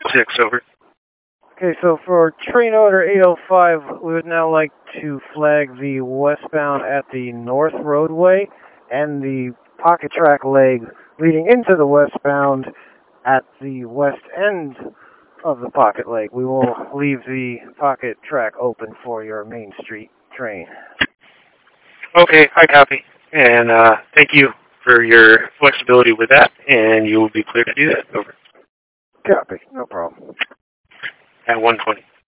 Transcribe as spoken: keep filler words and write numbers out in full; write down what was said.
six, over. Okay, so for train order eight oh five, we would now like to flag the westbound at the north roadway and the pocket track leg leading into the westbound at the west end of the pocket leg. We will leave the pocket track open for your Main Street train. Okay, I copy. And uh, thank you for your flexibility with that, and you will be clear to do that, over. Copy, no problem. At one twenty.